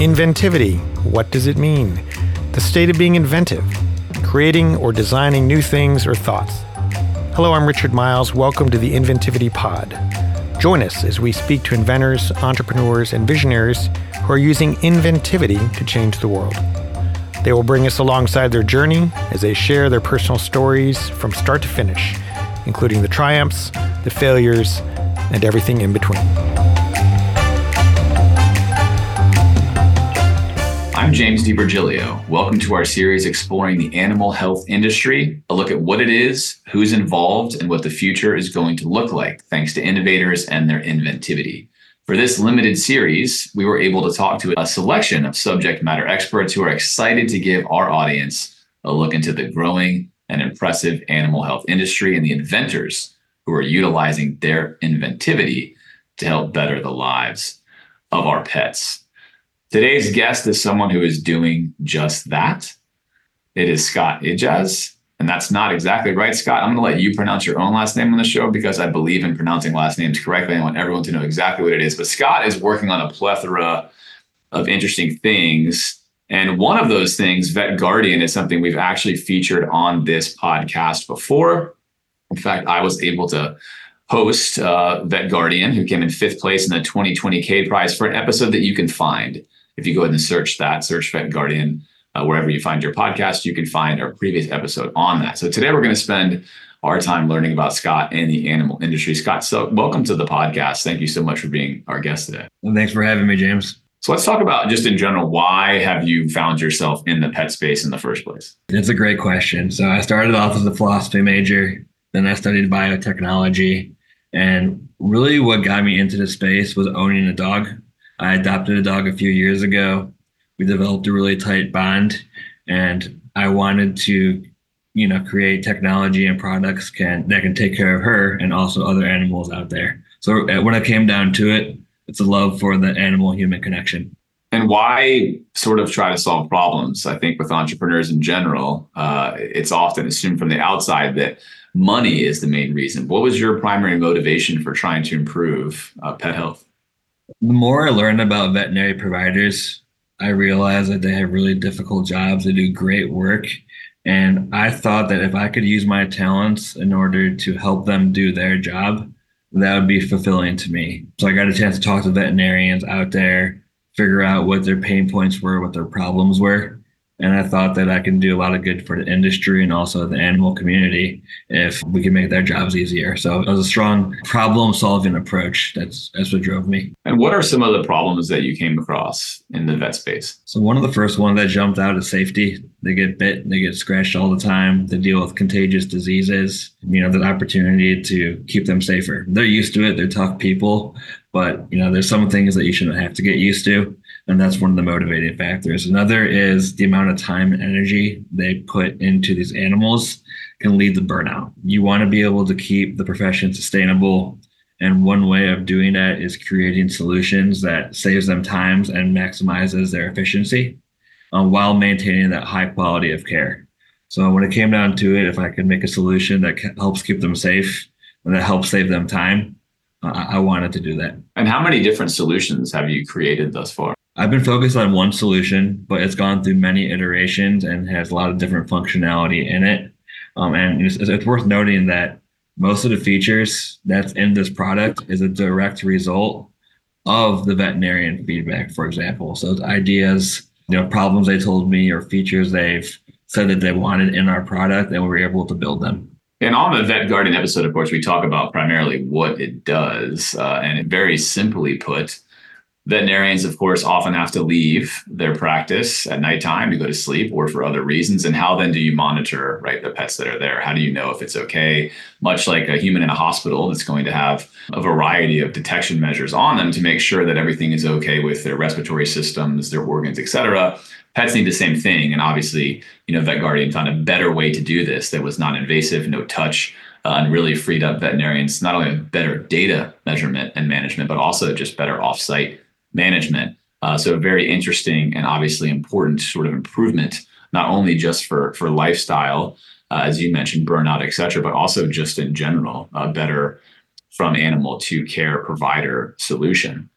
Inventivity. What does it mean? The state of being inventive, creating or designing new things or thoughts. Hello, I'm Richard Miles. Welcome to the Inventivity Pod. Join us as we speak to inventors, entrepreneurs, and visionaries who are using inventivity to change the world. They will bring us alongside their journey as they share their personal stories from start to finish, including the triumphs, the failures, and everything in between. I'm James DiVirgilio. Welcome to our series exploring the animal health industry, a look at what it is, who's involved, and what the future is going to look like, thanks to innovators and their inventivity. For this limited series, we were able to talk to a selection of subject matter experts who are excited to give our audience a look into the growing and impressive animal health industry and the inventors who are utilizing their inventivity to help better the lives of our pets. Today's guest is someone who is doing just that. It is Scott Ijaz, and that's not exactly right, Scott. I'm going to let you pronounce your own last name on the show because I believe in pronouncing last names correctly. I want everyone to know exactly what it is. But Scott is working on a plethora of interesting things. And one of those things, Vet Guardian, is something we've actually featured on this podcast before. In fact, I was able to host Vet Guardian, who came in 5th place in the 2020 K Prize, for an episode that you can find. If you go ahead and search Vet Guardian, wherever you find your podcast, you can find our previous episode on that. So today we're going to spend our time learning about Scott and the animal industry. Scott, so welcome to the podcast. Thank you so much for being our guest today. Well, thanks for having me, James. So let's talk about, just in general, why have you found yourself in the pet space in the first place? It's a great question. So I started off as a philosophy major, then I studied biotechnology, and really what got me into the space was owning a dog. I adopted a dog a few years ago. We developed a really tight bond, and I wanted to, create technology and products that can take care of her and also other animals out there. So when it came down to it, it's a love for the animal-human connection. And why sort of try to solve problems? I think with entrepreneurs in general, it's often assumed from the outside that money is the main reason. What was your primary motivation for trying to improve pet health? The more I learned about veterinary providers, I realized that they have really difficult jobs. They do great work. And I thought that if I could use my talents in order to help them do their job, that would be fulfilling to me. So I got a chance to talk to veterinarians out there, figure out what their pain points were, what their problems were. And I thought that I can do a lot of good for the industry and also the animal community if we can make their jobs easier. So it was a strong problem-solving approach. That's what drove me. And what are some of the problems that you came across in the vet space? So one of the first ones that jumped out is safety. They get bit, they get scratched all the time. They deal with contagious diseases. The opportunity to keep them safer. They're used to it. They're tough people. But, there's some things that you shouldn't have to get used to. And that's one of the motivating factors. Another is the amount of time and energy they put into these animals can lead to burnout. You want to be able to keep the profession sustainable. And one way of doing that is creating solutions that saves them time and maximizes their efficiency while maintaining that high quality of care. So when it came down to it, if I could make a solution that helps keep them safe and that helps save them time, I wanted to do that. And how many different solutions have you created thus far? I've been focused on one solution, but it's gone through many iterations and has a lot of different functionality in it. And it's worth noting that most of the features that's in this product is a direct result of the veterinarian feedback, for example. So it's ideas, problems they told me or features they've said that they wanted in our product, and we were able to build them. And on the Vet Guardian episode, of course, we talk about primarily what it does. And very simply put, veterinarians, of course, often have to leave their practice at nighttime to go to sleep or for other reasons. And how then do you monitor, the pets that are there? How do you know if it's okay? Much like a human in a hospital that's going to have a variety of detection measures on them to make sure that everything is okay with their respiratory systems, their organs, et cetera. Pets need the same thing. And obviously, Vet Guardian found a better way to do this that was non-invasive, no touch, and really freed up veterinarians, not only better data measurement and management, but also just better offsite management. So a very interesting and obviously important sort of improvement, not only just for lifestyle, as you mentioned, burnout, et cetera, but also just in general, a better from animal to care provider solution.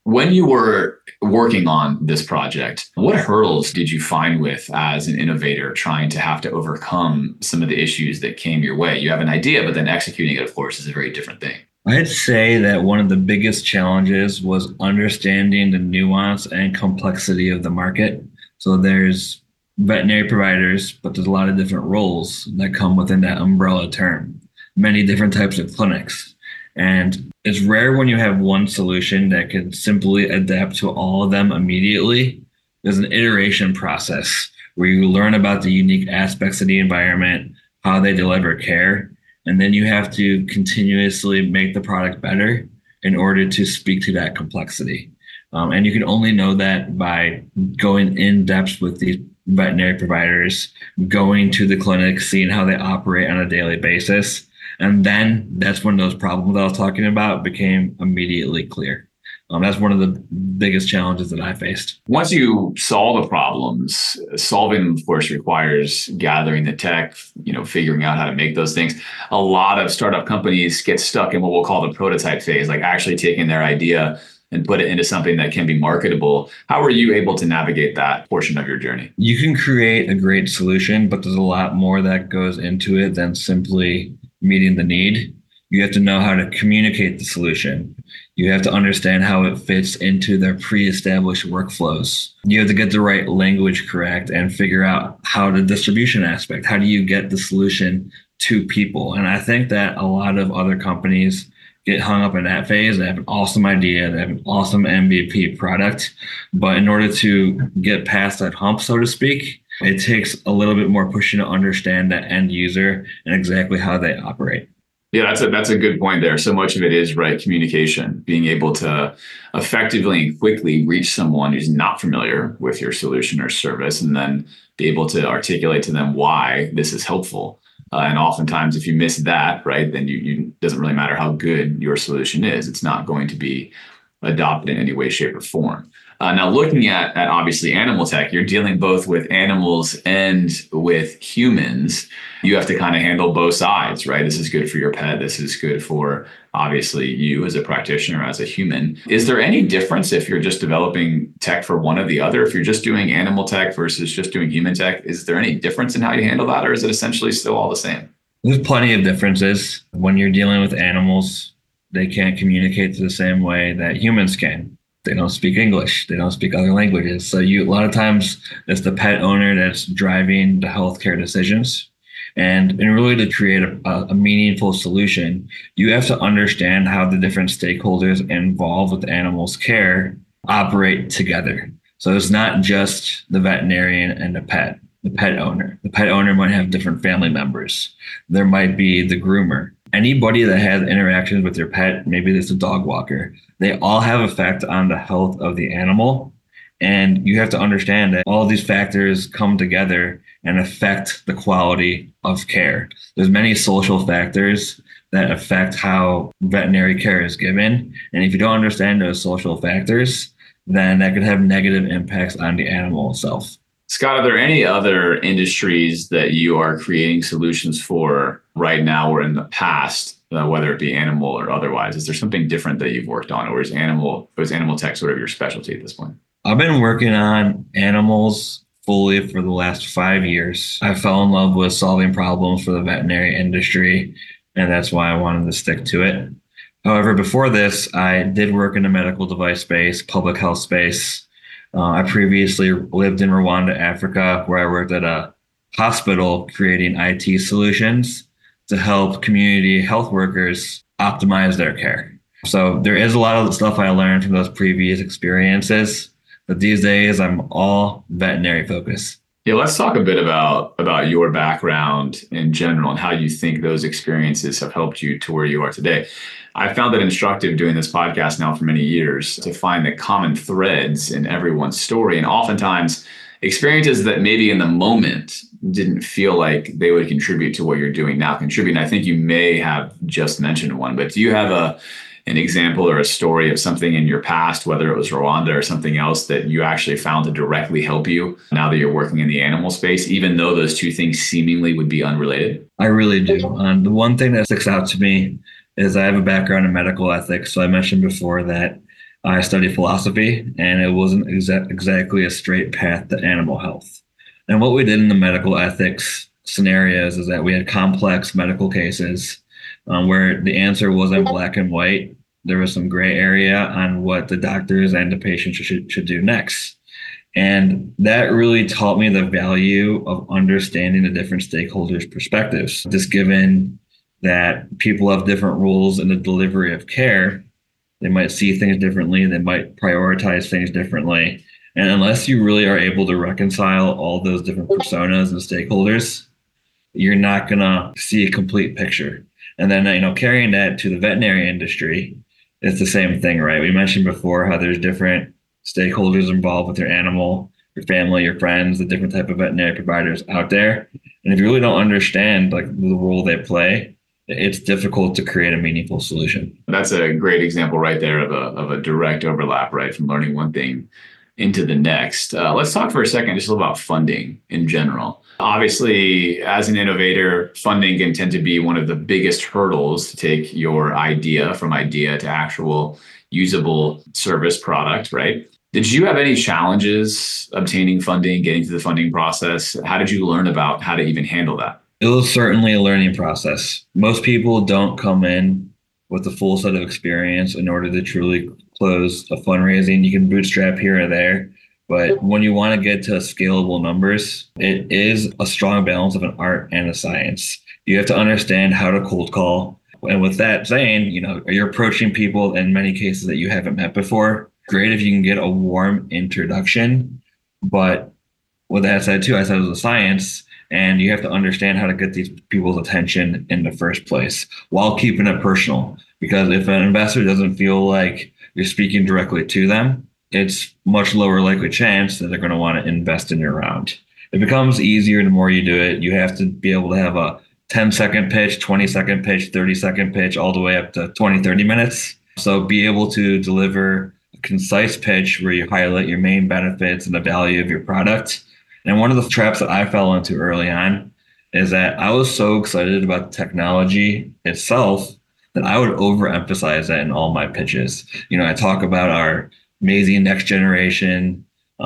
When you were working on this project, what hurdles did you find with as an innovator trying to have to overcome some of the issues that came your way? You have an idea, but then executing it, of course, is a very different thing. I'd say that one of the biggest challenges was understanding the nuance and complexity of the market. So there's veterinary providers, but there's a lot of different roles that come within that umbrella term, many different types of clinics. And it's rare when you have one solution that can simply adapt to all of them immediately. There's an iteration process where you learn about the unique aspects of the environment, how they deliver care, and then you have to continuously make the product better in order to speak to that complexity. And you can only know that by going in depth with these veterinary providers, going to the clinic, seeing how they operate on a daily basis. And then that's when those problems that I was talking about became immediately clear. That's one of the biggest challenges that I faced. Once you solve the problems, solving them, of course, requires gathering the tech, figuring out how to make those things. A lot of startup companies get stuck in what we'll call the prototype phase, like actually taking their idea and put it into something that can be marketable. How were you able to navigate that portion of your journey? You can create a great solution, but there's a lot more that goes into it than simply meeting the need. You have to know how to communicate the solution. You have to understand how it fits into their pre-established workflows. You have to get the right language correct and figure out how the distribution aspect, how do you get the solution to people? And I think that a lot of other companies get hung up in that phase. They have an awesome idea, they have an awesome MVP product, but in order to get past that hump, so to speak, it takes a little bit more pushing to understand that end user and exactly how they operate. Yeah, that's a good point there. So much of it is, right, communication, being able to effectively and quickly reach someone who's not familiar with your solution or service, and then be able to articulate to them why this is helpful. And oftentimes, if you miss that, right, then you doesn't really matter how good your solution is. It's not going to be adopted in any way, shape, or form. Now, looking at obviously animal tech, you're dealing both with animals and with humans. You have to kind of handle both sides, right? This is good for your pet. This is good for, obviously, you as a practitioner, as a human. Is there any difference if you're just developing tech for one or the other? If you're just doing animal tech versus just doing human tech, is there any difference in how you handle that, or is it essentially still all the same? There's plenty of differences. When you're dealing with animals, they can't communicate the same way that humans can. They don't speak English. They don't speak other languages. So a lot of times it's the pet owner that's driving the healthcare decisions. And really to create a meaningful solution, you have to understand how the different stakeholders involved with the animal's care operate together. So it's not just the veterinarian and the pet owner. The pet owner might have different family members. There might be the groomer. Anybody that has interactions with your pet, maybe there's a dog walker, they all have effect on the health of the animal. And you have to understand that all these factors come together and affect the quality of care. There's many social factors that affect how veterinary care is given. And if you don't understand those social factors, then that could have negative impacts on the animal itself. Scott, are there any other industries that you are creating solutions for right now or in the past, whether it be animal or otherwise? Is there something different that you've worked on, or is animal tech sort of your specialty at this point? I've been working on animals fully for the last 5 years. I fell in love with solving problems for the veterinary industry, and that's why I wanted to stick to it. However, before this, I did work in the medical device space, public health space. I previously lived in Rwanda, Africa, where I worked at a hospital creating IT solutions to help community health workers optimize their care. So there is a lot of the stuff I learned from those previous experiences, but these days I'm all veterinary focused. Yeah, let's talk a bit about your background in general and how you think those experiences have helped you to where you are today. I found it instructive doing this podcast now for many years to find the common threads in everyone's story. And oftentimes experiences that maybe in the moment didn't feel like they would contribute to what you're doing now contribute. And I think you may have just mentioned one, but do you have an example or a story of something in your past, whether it was Rwanda or something else, that you actually found to directly help you now that you're working in the animal space, even though those two things seemingly would be unrelated? I really do. The one thing that sticks out to me is I have a background in medical ethics. So I mentioned before that I studied philosophy, and it wasn't exactly a straight path to animal health. And what we did in the medical ethics scenarios is that we had complex medical cases where the answer wasn't black and white. There was some gray area on what the doctors and the patients should do next. And that really taught me the value of understanding the different stakeholders' perspectives. Just given that people have different roles in the delivery of care, they might see things differently, they might prioritize things differently. And unless you really are able to reconcile all those different personas and stakeholders, you're not going to see a complete picture. And then, carrying that to the veterinary industry, it's the same thing, right? We mentioned before how there's different stakeholders involved with your animal, your family, your friends, the different type of veterinary providers out there. And if you really don't understand like the role they play, it's difficult to create a meaningful solution. That's a great example right there of a direct overlap, right? From learning one thing into the next. Let's talk for a second just about funding in general. Obviously, as an innovator, funding can tend to be one of the biggest hurdles to take your idea from idea to actual usable service product, right? Did you have any challenges obtaining funding, getting through the funding process? How did you learn about how to even handle that? It was certainly a learning process. Most people don't come in with a full set of experience in order to truly close a fundraising. You can bootstrap here or there, but when you want to get to scalable numbers, it is a strong balance of an art and a science. You have to understand how to cold call. And with that saying, you're approaching people in many cases that you haven't met before. Great if you can get a warm introduction. But with that said too, I said it was a science, and you have to understand how to get these people's attention in the first place while keeping it personal. Because if an investor doesn't feel like you're speaking directly to them, it's much lower likely chance that they're going to want to invest in your round. It becomes easier the more you do it. You have to be able to have a 10-second pitch, 20-second pitch, 30-second pitch, all the way up to 20, 30 minutes. So be able to deliver a concise pitch where you highlight your main benefits and the value of your product. And one of the traps that I fell into early on is that I was so excited about the technology itself that I would overemphasize that in all my pitches. I talk about our amazing next generation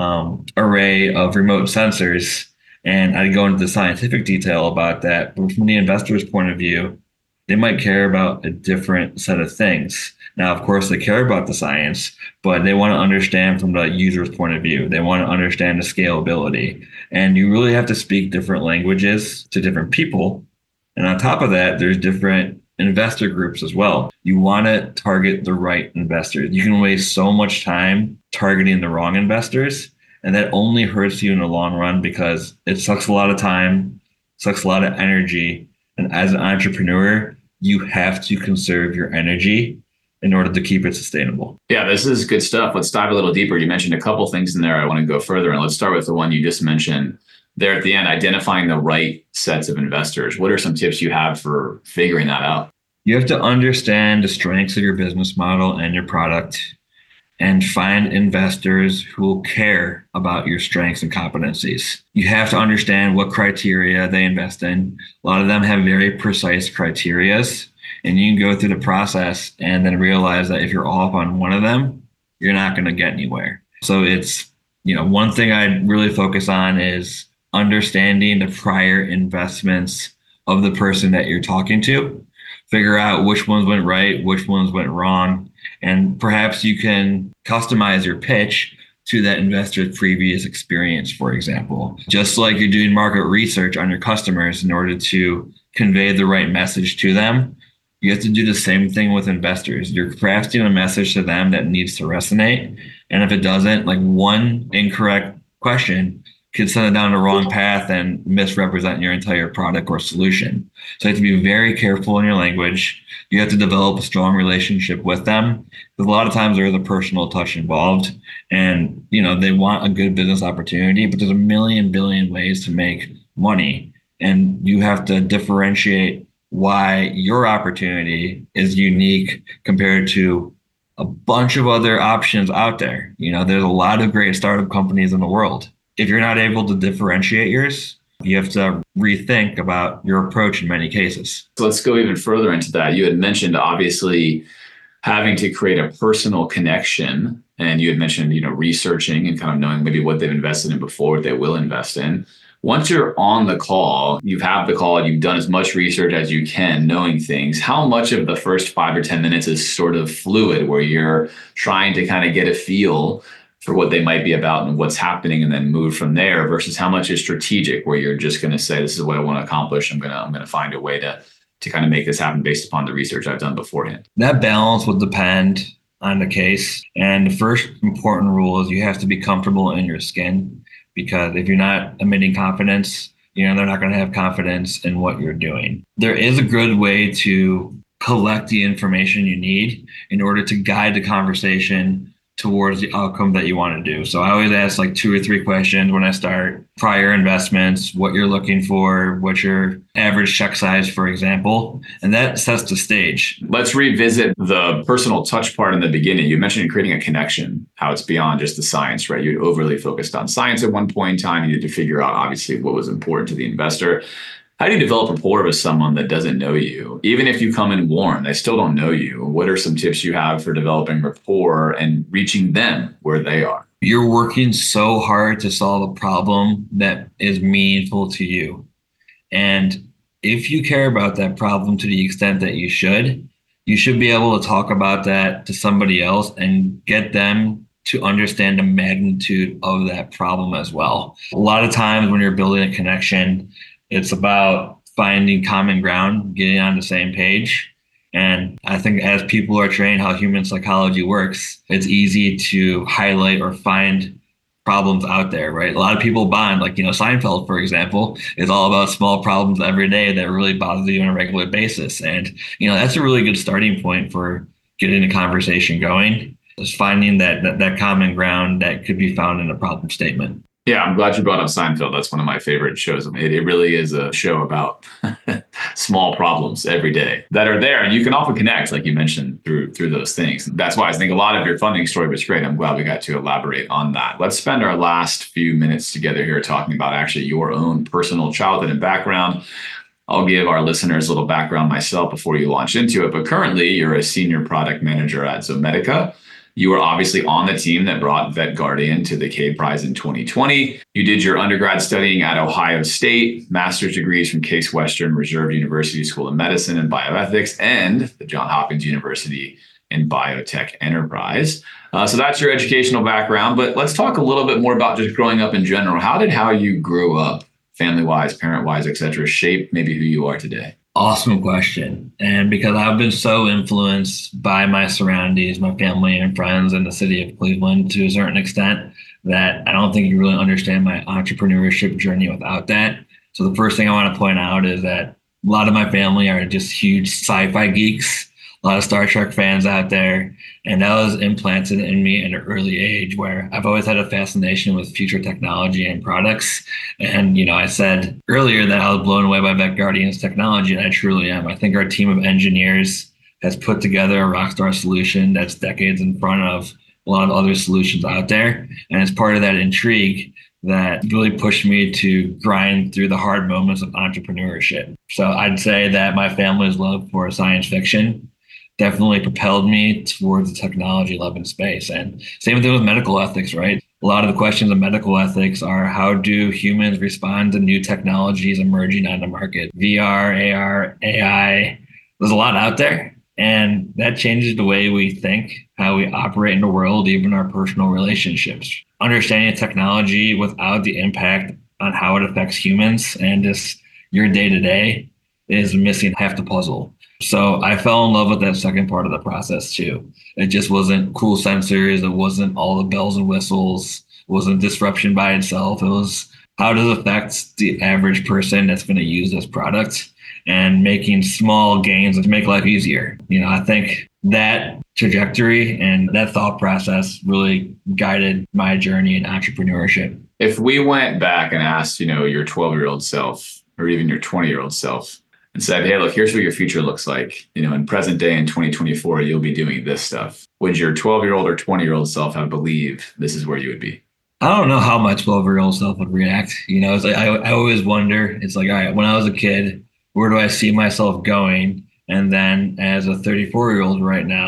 array of remote sensors, and I'd go into the scientific detail about that. But from the investor's point of view, they might care about a different set of things. Now, of course, they care about the science, but they want to understand from the user's point of view. They want to understand the scalability. And you really have to speak different languages to different people. And on top of that, there's different investor groups as well. You want to target the right investors. You can waste so much time targeting the wrong investors, and that only hurts you in the long run because it sucks a lot of time, sucks a lot of energy. And as an entrepreneur, you have to conserve your energy in order to keep it sustainable. Yeah, this is good stuff. Let's dive a little deeper. You mentioned a couple things in there. I want to go further, and let's start with the one you just mentioned there at the end, identifying the right sets of investors. What are some tips you have for figuring that out? You have to understand the strengths of your business model and your product, and find investors who will care about your strengths and competencies. You have to understand what criteria they invest in. A lot of them have very precise criterias, and you can go through the process and then realize that if you're off on one of them, you're not going to get anywhere. So it's, one thing I really focus on is understanding the prior investments of the person that you're talking to. Figure out which ones went right, which ones went wrong, and perhaps you can customize your pitch to that investor's previous experience, for example. Just like you're doing market research on your customers in order to convey the right message to them, you have to do the same thing with investors. You're crafting a message to them that needs to resonate. And if it doesn't, like one incorrect question could send it down the wrong path and misrepresent your entire product or solution. So you have to be very careful in your language. You have to develop a strong relationship with them, because a lot of times there is a personal touch involved, and they want a good business opportunity, but there's a billion ways to make money. And you have to differentiate why your opportunity is unique compared to a bunch of other options out there. There's a lot of great startup companies in the world. If you're not able to differentiate yours, you have to rethink about your approach in many cases. So let's go even further into that. You had mentioned, obviously, having to create a personal connection. And you had mentioned, researching and kind of knowing maybe what they've invested in before, what they will invest in. Once you're on the call, you've done as much research as you can, knowing things. How much of the first 5 or 10 minutes is sort of fluid, where you're trying to kind of get a feel for what they might be about and what's happening, and then move from there, versus how much is strategic, where you're just going to say, this is what I want to accomplish. I'm going to find a way to kind of make this happen based upon the research I've done beforehand. That balance will depend on the case. And the first important rule is you have to be comfortable in your skin, because if you're not emitting confidence, they're not going to have confidence in what you're doing. There is a good way to collect the information you need in order to guide the conversation towards the outcome that you want to do. So I always ask like 2 or 3 questions when I start: prior investments, what you're looking for, what's your average check size, for example, and that sets the stage. Let's revisit the personal touch part in the beginning. You mentioned creating a connection, how it's beyond just the science, right? You'd overly focused on science at one point in time. You needed to figure out obviously what was important to the investor. How do you develop rapport with someone that doesn't know you? Even if you come in warm, they still don't know you. What are some tips you have for developing rapport and reaching them where they are? You're working so hard to solve a problem that is meaningful to you. And if you care about that problem to the extent that you should be able to talk about that to somebody else and get them to understand the magnitude of that problem as well. A lot of times when you're building a connection, it's about finding common ground, getting on the same page. And I think as people are trained how human psychology works, it's easy to highlight or find problems out there, right? A lot of people bond, like, Seinfeld, for example, is all about small problems every day that really bother you on a regular basis. And, that's a really good starting point for getting a conversation going, is finding that common ground that could be found in a problem statement. Yeah, I'm glad you brought up Seinfeld. That's one of my favorite shows. It really is a show about small problems every day that are there. And you can often connect, like you mentioned, through those things. That's why I think a lot of your funding story was great. I'm glad we got to elaborate on that. Let's spend our last few minutes together here talking about actually your own personal childhood and background. I'll give our listeners a little background myself before you launch into it. But currently, you're a senior product manager at Zomedica. You were obviously on the team that brought VetGuardian to the Cade Prize in 2020. You did your undergrad studying at Ohio State, master's degrees from Case Western Reserve University School of Medicine and Bioethics, and the Johns Hopkins University in Biotech Enterprise. So that's your educational background. But let's talk a little bit more about just growing up in general. How did how you grew up, family-wise, parent-wise, et cetera, shape maybe who you are today? Awesome question. And because I've been so influenced by my surroundings, my family and friends in the city of Cleveland to a certain extent, that I don't think you really understand my entrepreneurship journey without that. So the first thing I want to point out is that a lot of my family are just huge sci-fi geeks, a lot of Star Trek fans out there. And that was implanted in me at an early age, where I've always had a fascination with future technology and products. And, I said earlier that I was blown away by VetGuardian's technology, and I truly am. I think our team of engineers has put together a rockstar solution that's decades in front of a lot of other solutions out there. And it's part of that intrigue that really pushed me to grind through the hard moments of entrepreneurship. So I'd say that my family's love for science fiction definitely propelled me towards the technology love in space. And same thing with medical ethics, right? A lot of the questions of medical ethics are, how do humans respond to new technologies emerging on the market? VR, AR, AI, there's a lot out there. And that changes the way we think, how we operate in the world, even our personal relationships. Understanding technology without the impact on how it affects humans and just your day-to-day is missing half the puzzle. So I fell in love with that second part of the process too. It just wasn't cool sensors. It wasn't all the bells and whistles. It wasn't disruption by itself. It was, how does it affect the average person that's going to use this product, and making small gains to make life easier. I think that trajectory and that thought process really guided my journey in entrepreneurship. If we went back and asked, your 12-year-old self or even your 20-year-old self, and said, hey, look, here's what your future looks like. In present day in 2024, you'll be doing this stuff. Would your 12-year-old or 20-year-old self have believed this is where you would be? I don't know how my 12-year-old self would react. It's like, I always wonder, it's like, all right, when I was a kid, where do I see myself going? And then as a 34-year-old right now,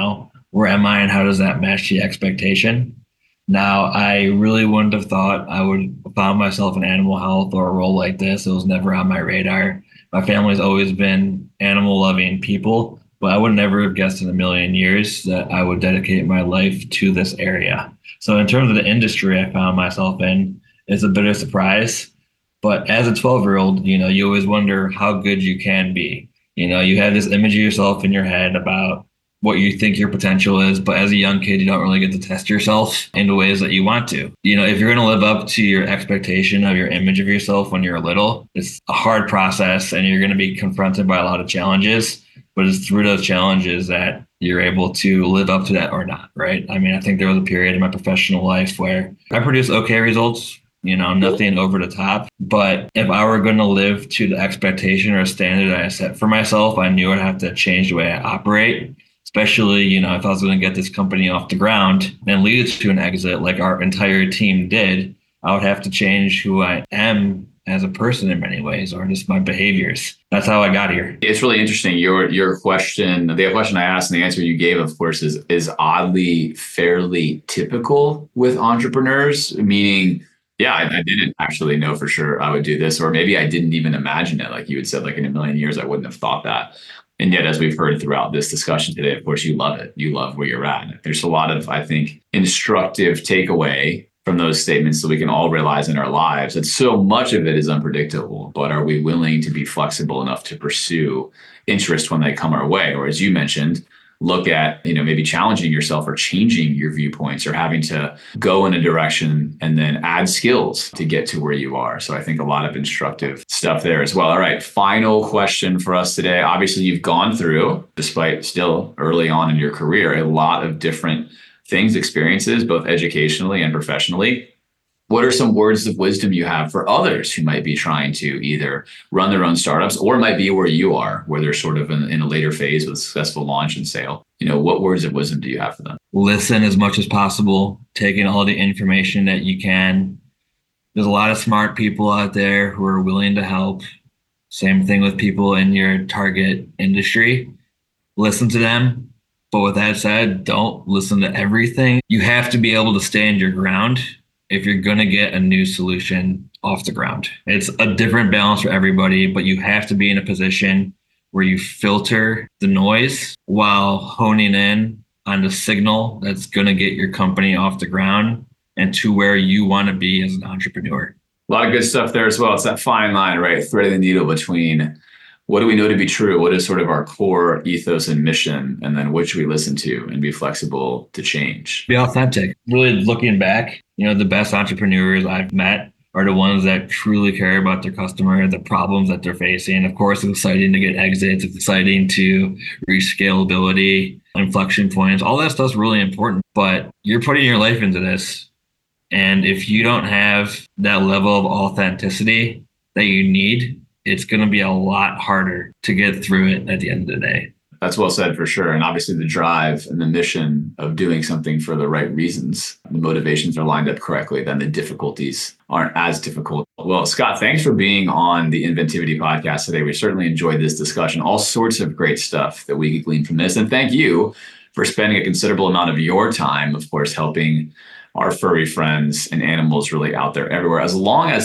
where am I and how does that match the expectation? Now, I really wouldn't have thought I would found myself in animal health or a role like this. It was never on my radar. My family's always been animal loving people, but I would never have guessed in a million years that I would dedicate my life to this area. So in terms of the industry I found myself in, it's a bit of a surprise. But as a 12-year-old, you always wonder how good you can be. You have this image of yourself in your head about what you think your potential is. But as a young kid, you don't really get to test yourself in the ways that you want to. If you're going to live up to your expectation of your image of yourself when you're little, it's a hard process and you're going to be confronted by a lot of challenges. But it's through those challenges that you're able to live up to that or not, right? I mean, I think there was a period in my professional life where I produced okay results, nothing over the top. But if I were going to live to the expectation or standard I set for myself, I knew I'd have to change the way I operate. Especially, if I was going to get this company off the ground and lead it to an exit like our entire team did, I would have to change who I am as a person in many ways, or just my behaviors. That's how I got here. It's really interesting. Your question, the question I asked and the answer you gave, of course, is oddly fairly typical with entrepreneurs, meaning, yeah, I didn't actually know for sure I would do this, or maybe I didn't even imagine it. Like you had said, like in a million years, I wouldn't have thought that. And yet, as we've heard throughout this discussion today, of course, you love it. You love where you're at. There's a lot of, I think, instructive takeaway from those statements that we can all realize in our lives that so much of it is unpredictable. But are we willing to be flexible enough to pursue interest when they come our way? Or as you mentioned, look at, maybe challenging yourself or changing your viewpoints or having to go in a direction and then add skills to get to where you are. So I think a lot of instructive stuff there as well. All right, final question for us today. Obviously, you've gone through, despite still early on in your career, a lot of different things, experiences, both educationally and professionally. What are some words of wisdom you have for others who might be trying to either run their own startups or might be where you are, where they're sort of in a later phase with successful launch and sale? What words of wisdom do you have for them? Listen as much as possible, taking all the information that you can. There's a lot of smart people out there who are willing to help. Same thing with people in your target industry. Listen to them. But with that said, don't listen to everything. You have to be able to stand your ground if you're going to get a new solution off the ground. It's a different balance for everybody, but you have to be in a position where you filter the noise while honing in on the signal that's going to get your company off the ground and to where you want to be as an entrepreneur. A lot of good stuff there as well. It's that fine line, right? Threading the needle between what do we know to be true? What is sort of our core ethos and mission? And then what should we listen to and be flexible to change? Be authentic. Really looking back, the best entrepreneurs I've met are the ones that truly care about their customer, the problems that they're facing. Of course, it's exciting to get exits. It's exciting to reach scalability, inflection points. All that stuff's really important, but you're putting your life into this. And if you don't have that level of authenticity that you need, it's going to be a lot harder to get through it at the end of the day. That's well said for sure. And obviously the drive and the mission of doing something for the right reasons, the motivations are lined up correctly, then the difficulties aren't as difficult. Well, Scott, thanks for being on the Inventivity podcast today. We certainly enjoyed this discussion, all sorts of great stuff that we could glean from this. And thank you for spending a considerable amount of your time, of course, helping our furry friends and animals really out there everywhere, as well as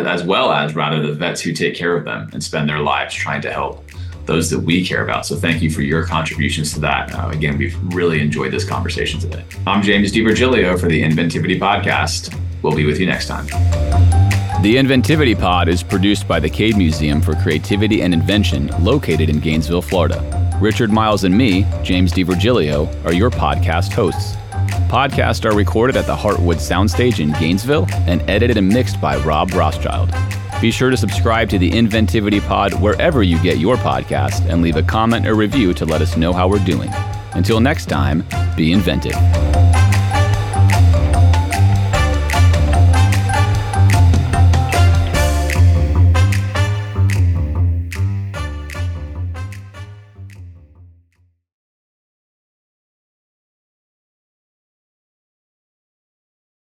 the vets who take care of them and spend their lives trying to help those that we care about. So thank you for your contributions to that. Again, we've really enjoyed this conversation today. I'm James DiVirgilio for the Inventivity Podcast. We'll be with you next time. The Inventivity Pod is produced by the Cade Museum for Creativity and Invention, located in Gainesville, Florida. Richard Miles and me, James DiVirgilio, are your podcast hosts. Podcasts are recorded at the Heartwood Soundstage in Gainesville and edited and mixed by Rob Rothschild. Be sure to subscribe to the Inventivity Pod wherever you get your podcast and leave a comment or review to let us know how we're doing. Until next time, be inventive.